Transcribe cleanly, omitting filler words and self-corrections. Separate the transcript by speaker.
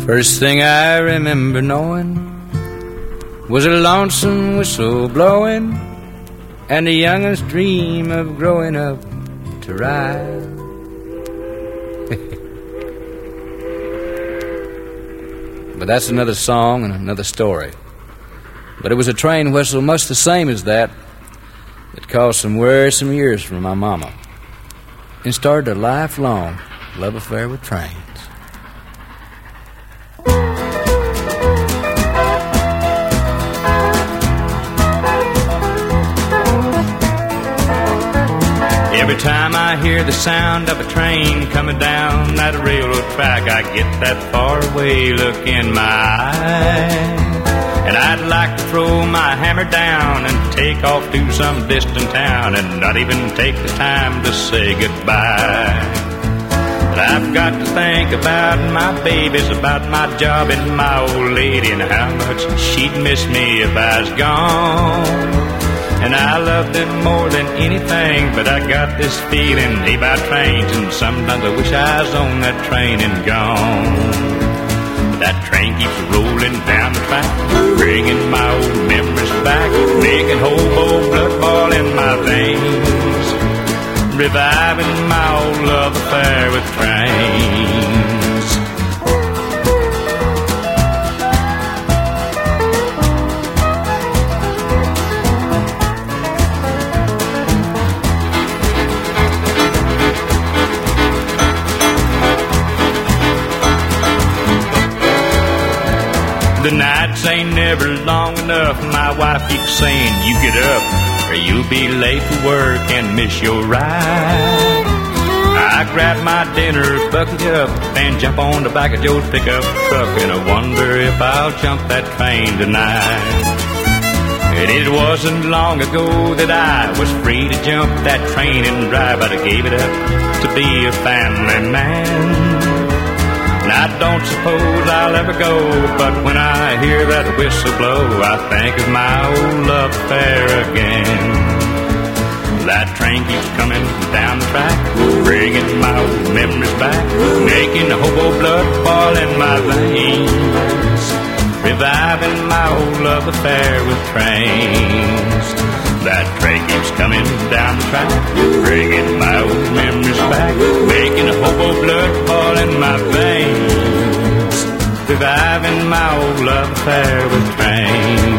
Speaker 1: First thing I remember knowing was a lonesome whistle blowing and the youngest dream of growing up to ride. But that's another song and another story. But it was a train whistle much the same as that caused some worrisome years for my mama and started a lifelong love affair with trains. Every time I hear the sound of a train coming down that railroad track, I get that faraway look in my eye. And I'd like to throw my hammer down and take off to some distant town and not even take the time to say goodbye. But I've got to think about my babies, about my job and my old lady, and how much she'd miss me if I was gone. And I love them more than anything, but I got this feeling about trains, and sometimes I wish I was on that train and gone. That train keeps rolling down the track, bringing my old memories back, making hobo blood boil in my veins, reviving my old love affair with trains. The nights ain't never long enough. My wife keeps saying, you get up or you'll be late for work and miss your ride. I grab my dinner, bucket up, and jump on the back of Joe's pickup truck, and I wonder if I'll jump that train tonight. And it wasn't long ago that I was free to jump that train and drive, but I gave it up to be a family man. And I don't suppose I'll ever go, but when I hear that whistle blow, I think of my old love affair again. That train keeps coming down the track, bringing my old memories back, making the hobo blood boil in my veins, reviving my old love affair with trains. That train keeps coming down the track, bringing my old memories back, making the hobo blood boil in my veins, reviving my old love affair with trains.